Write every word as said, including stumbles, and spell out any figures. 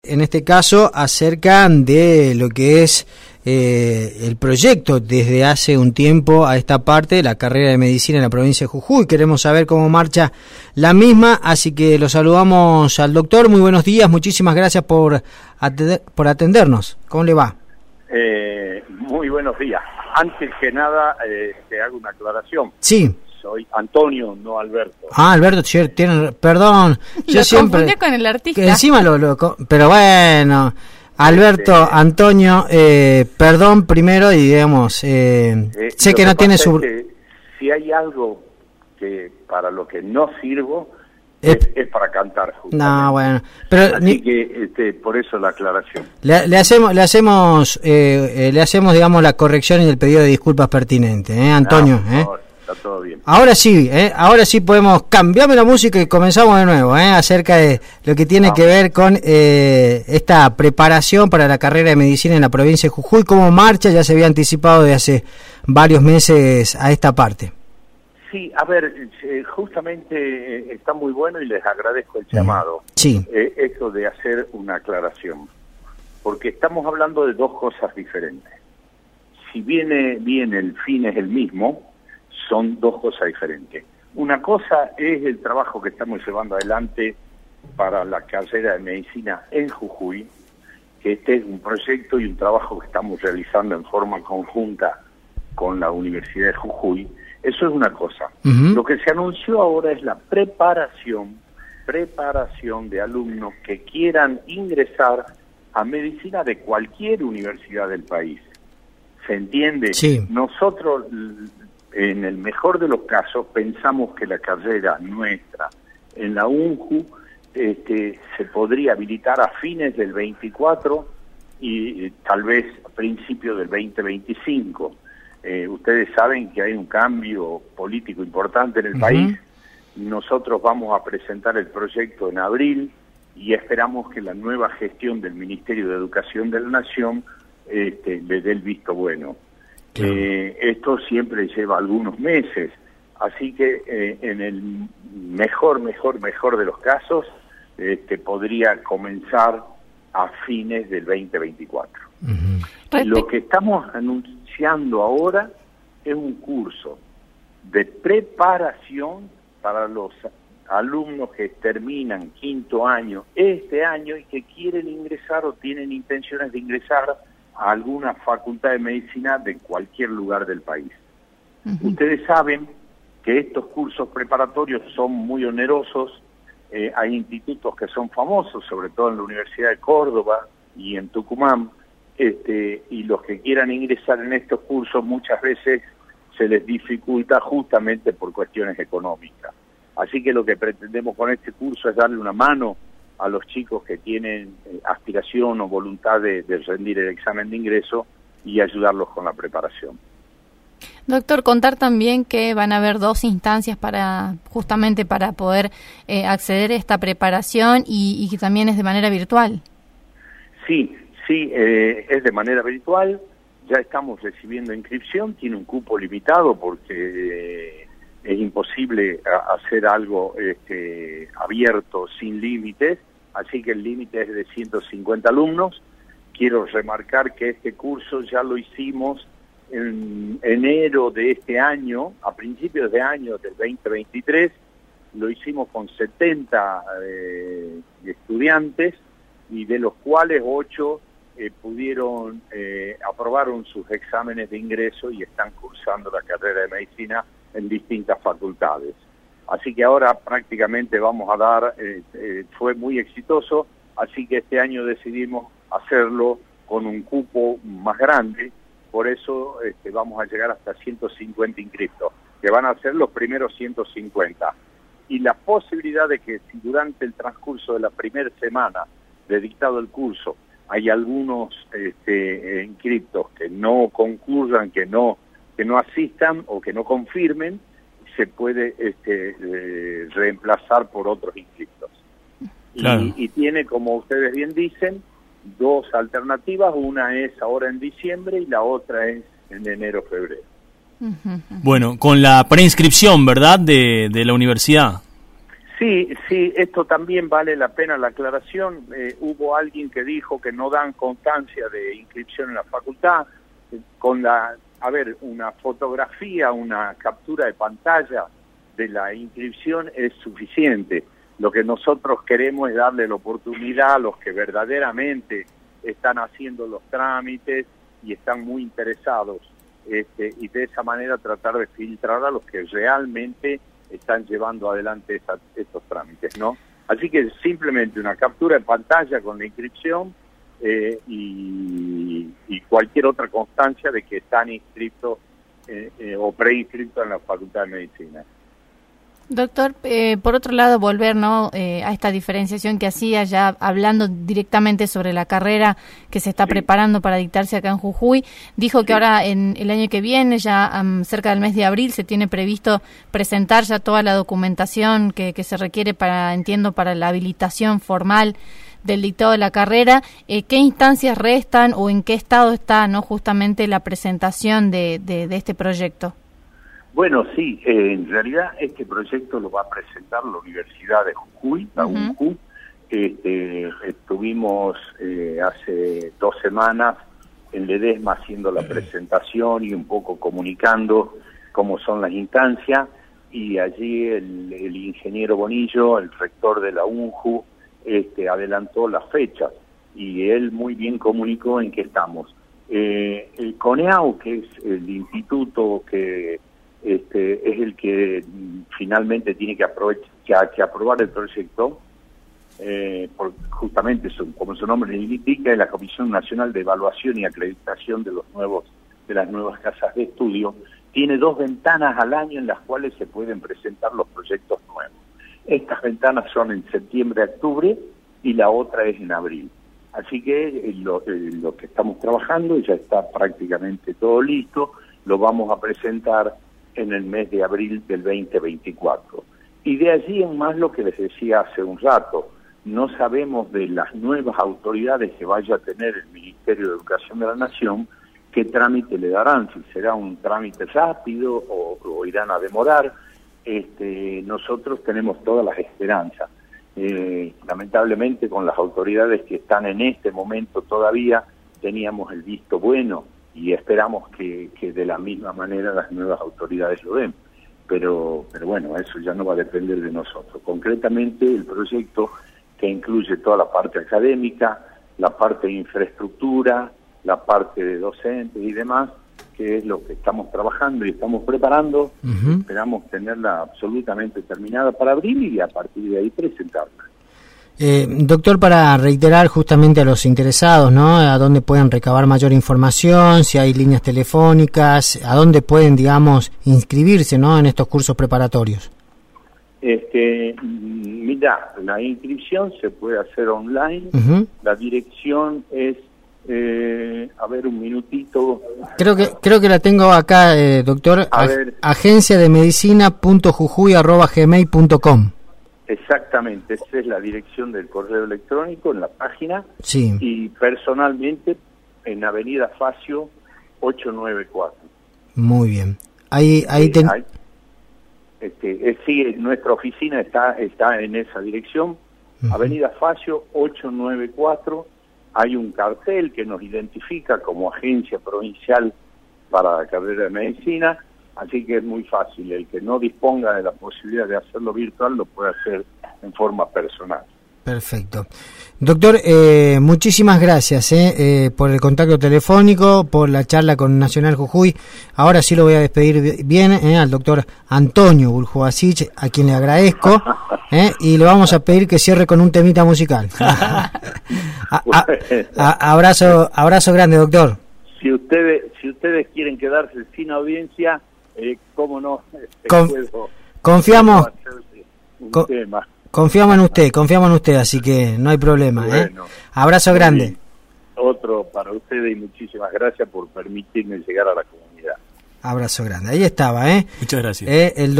en este caso, acerca de lo que es eh, el proyecto desde hace un tiempo a esta parte de la carrera de medicina en la provincia de Jujuy. Queremos saber cómo marcha la misma, así que lo saludamos al doctor. Muy buenos días, muchísimas gracias por, atender, por atendernos. ¿Cómo le va? Eh, muy buenos días. Antes que nada, eh, te hago una aclaración. Sí. Soy Antonio, no Alberto. Ah, Alberto, tiene, perdón. Lo yo siempre confundí con el artista. Que encima lo, lo, pero bueno, Alberto, este, Antonio, eh, perdón primero y digamos, eh, eh, sé que no tiene su. Es que si hay algo que para lo que no sirvo es, es, es para cantar. No, bueno, pero así ni, que este, por eso la aclaración. Le, le hacemos, le hacemos, eh, eh, le hacemos, digamos, la corrección y el pedido de disculpas pertinente, ¿eh, Antonio? No, ¿eh? Está todo bien. Ahora sí, ¿eh? ahora sí podemos cambiarme la música y comenzamos de nuevo, ¿eh? acerca de lo que tiene Vamos. que ver con eh, esta preparación para la carrera de medicina en la provincia de Jujuy. ¿Cómo marcha? Ya se había anticipado de hace varios meses a esta parte. Sí, a ver, eh, justamente eh, está muy bueno y les agradezco el llamado. Sí. Eh, esto de hacer una aclaración, porque estamos hablando de dos cosas diferentes. Si viene bien el fin es el mismo, son dos cosas diferentes. Una cosa es el trabajo que estamos llevando adelante para la carrera de medicina en Jujuy, que este es un proyecto y un trabajo que estamos realizando en forma conjunta con la Universidad de Jujuy. Eso es una cosa. Uh-huh. Lo que se anunció ahora es la preparación, preparación de alumnos que quieran ingresar a medicina de cualquier universidad del país. ¿Se entiende? Sí. Nosotros, en el mejor de los casos, pensamos que la carrera nuestra en la U N J U este, se podría habilitar a fines del veinticuatro y eh, tal vez a principios del veinte veinticinco. Eh, ustedes saben que hay un cambio político importante en el uh-huh. país. Nosotros vamos a presentar el proyecto en abril y esperamos que la nueva gestión del Ministerio de Educación de la Nación este, le dé el visto bueno. Claro. Eh, esto siempre lleva algunos meses, así que eh, en el mejor, mejor, mejor de los casos este, podría comenzar a fines del veinte veinticuatro. Uh-huh. Lo que estamos anunciando ahora es un curso de preparación para los alumnos que terminan quinto año este año y que quieren ingresar o tienen intenciones de ingresar a alguna facultad de medicina de cualquier lugar del país. Uh-huh. Ustedes saben que estos cursos preparatorios son muy onerosos. Eh, hay institutos que son famosos, sobre todo en la Universidad de Córdoba y en Tucumán, este, y los que quieran ingresar en estos cursos muchas veces se les dificulta justamente por cuestiones económicas. Así que lo que pretendemos con este curso es darle una mano a los chicos que tienen eh, aspiración o voluntad de, de rendir el examen de ingreso y ayudarlos con la preparación. Doctor, contar también que van a haber dos instancias para justamente para poder eh, acceder a esta preparación y, y que también es de manera virtual. Sí, sí, eh, es de manera virtual. Ya estamos recibiendo inscripción, tiene un cupo limitado porque eh, es imposible hacer algo este, abierto sin límites. Así que el límite es de ciento cincuenta alumnos. Quiero remarcar que este curso ya lo hicimos en enero de este año, a principios de año del veinte veintitrés, lo hicimos con setenta eh, estudiantes y de los cuales ocho eh, pudieron, eh, aprobaron sus exámenes de ingreso y están cursando la carrera de medicina en distintas facultades. Así que ahora prácticamente vamos a dar, eh, eh, fue muy exitoso, así que este año decidimos hacerlo con un cupo más grande, por eso este, vamos a llegar hasta ciento cincuenta inscriptos, que van a ser los primeros ciento cincuenta. Y la posibilidad de que si durante el transcurso de la primera semana de dictado el curso hay algunos este, inscriptos que no concurran, que no, que no asistan o que no confirmen, se puede este, eh, reemplazar por otros inscriptos. Claro. Y, y tiene, como ustedes bien dicen, dos alternativas, una es ahora en diciembre y la otra es en enero-febrero. Bueno, con la preinscripción, ¿verdad?, de, de la universidad. Sí, sí, esto también vale la pena la aclaración. Eh, hubo alguien que dijo que no dan constancia de inscripción en la facultad. Eh, con la, a ver, una fotografía, una captura de pantalla de la inscripción es suficiente. Lo que nosotros queremos es darle la oportunidad a los que verdaderamente están haciendo los trámites y están muy interesados, este, y de esa manera tratar de filtrar a los que realmente están llevando adelante esta, estos trámites, ¿no? Así que simplemente una captura de pantalla con la inscripción eh, y, y cualquier otra constancia de que están inscritos eh, eh, o preinscritos en la Facultad de Medicina. Doctor, eh, por otro lado, volver ¿no? eh, a esta diferenciación que hacía ya hablando directamente sobre la carrera que se está sí. preparando para dictarse acá en Jujuy, dijo sí. que ahora en el año que viene, ya um, cerca del mes de abril, se tiene previsto presentar ya toda la documentación que, que se requiere para, entiendo, para la habilitación formal del dictado de la carrera. Eh, ¿Qué instancias restan o en qué estado está no justamente la presentación de, de, de este proyecto? Bueno, sí, eh, en realidad este proyecto lo va a presentar la Universidad de Jujuy, la uh-huh. U N J U. Este, estuvimos eh, hace dos semanas en Ledesma haciendo la presentación y un poco comunicando cómo son las instancias, y allí el, el ingeniero Bonillo, el rector de la U N J U, este, adelantó las fechas, y él muy bien comunicó en qué estamos. Eh, el CONEAU, que es el instituto que Este, es el que finalmente tiene que, que, que aprobar el proyecto, eh, por, justamente su, como su nombre le indica, es la Comisión Nacional de Evaluación y Acreditación de los nuevos de las nuevas casas de estudio. Tiene dos ventanas al año en las cuales se pueden presentar los proyectos nuevos. Estas ventanas son en septiembre, octubre, y la otra es en abril. Así que eh, lo, eh, lo que estamos trabajando ya está prácticamente todo listo. Lo vamos a presentar en el mes de abril del veinte veinticuatro. Y de allí en más lo que les decía hace un rato, no sabemos de las nuevas autoridades que vaya a tener el Ministerio de Educación de la Nación, qué trámite le darán, si será un trámite rápido o, o irán a demorar. Este, nosotros tenemos todas las esperanzas. Eh, lamentablemente con las autoridades que están en este momento todavía teníamos el visto bueno, y esperamos que, que de la misma manera las nuevas autoridades lo den. Pero, pero bueno, eso ya no va a depender de nosotros. Concretamente, el proyecto que incluye toda la parte académica, la parte de infraestructura, la parte de docentes y demás, que es lo que estamos trabajando y estamos preparando. Uh-huh. Esperamos tenerla absolutamente terminada para abril y a partir de ahí presentarla. Eh, doctor, para reiterar justamente a los interesados, ¿no? A dónde pueden recabar mayor información, si hay líneas telefónicas, a dónde pueden, digamos, inscribirse, ¿no? En estos cursos preparatorios. Este, mira, la inscripción se puede hacer online. Uh-huh. La dirección es, eh, a ver, un minutito. Creo que creo que la tengo acá, eh, doctor. A ver. agencia de medicina punto jujuy arroba gmail punto com. Exactamente, esa es la dirección del correo electrónico en la página. Sí. Y personalmente en Avenida Facio ochocientos noventa y cuatro. Muy bien. Ahí ahí eh, ten... hay, este, eh, sí, nuestra oficina está está en esa dirección. Uh-huh. Avenida Facio ochocientos noventa y cuatro. Hay un cartel que nos identifica como agencia provincial para la carrera de medicina. Así que es muy fácil, el que no disponga de la posibilidad de hacerlo virtual lo puede hacer en forma personal. Perfecto. Doctor, eh, muchísimas gracias eh, eh, por el contacto telefónico, por la charla con Nacional Jujuy. Ahora sí lo voy a despedir bien eh, al doctor Antonio Buljubasic, a quien le agradezco, eh, y le vamos a pedir que cierre con un temita musical. a, a, a, abrazo, abrazo grande, doctor. Si ustedes, si ustedes quieren quedarse sin audiencia, Eh, cómo no, este, Con, puedo, confiamos puedo un con, tema. confiamos en usted, confiamos en usted, así que no hay problema. Bueno, ¿eh? Abrazo grande. Bien. Otro para ustedes y muchísimas gracias por permitirme llegar a la comunidad. Abrazo grande. Ahí estaba, ¿eh? Muchas gracias. Eh, el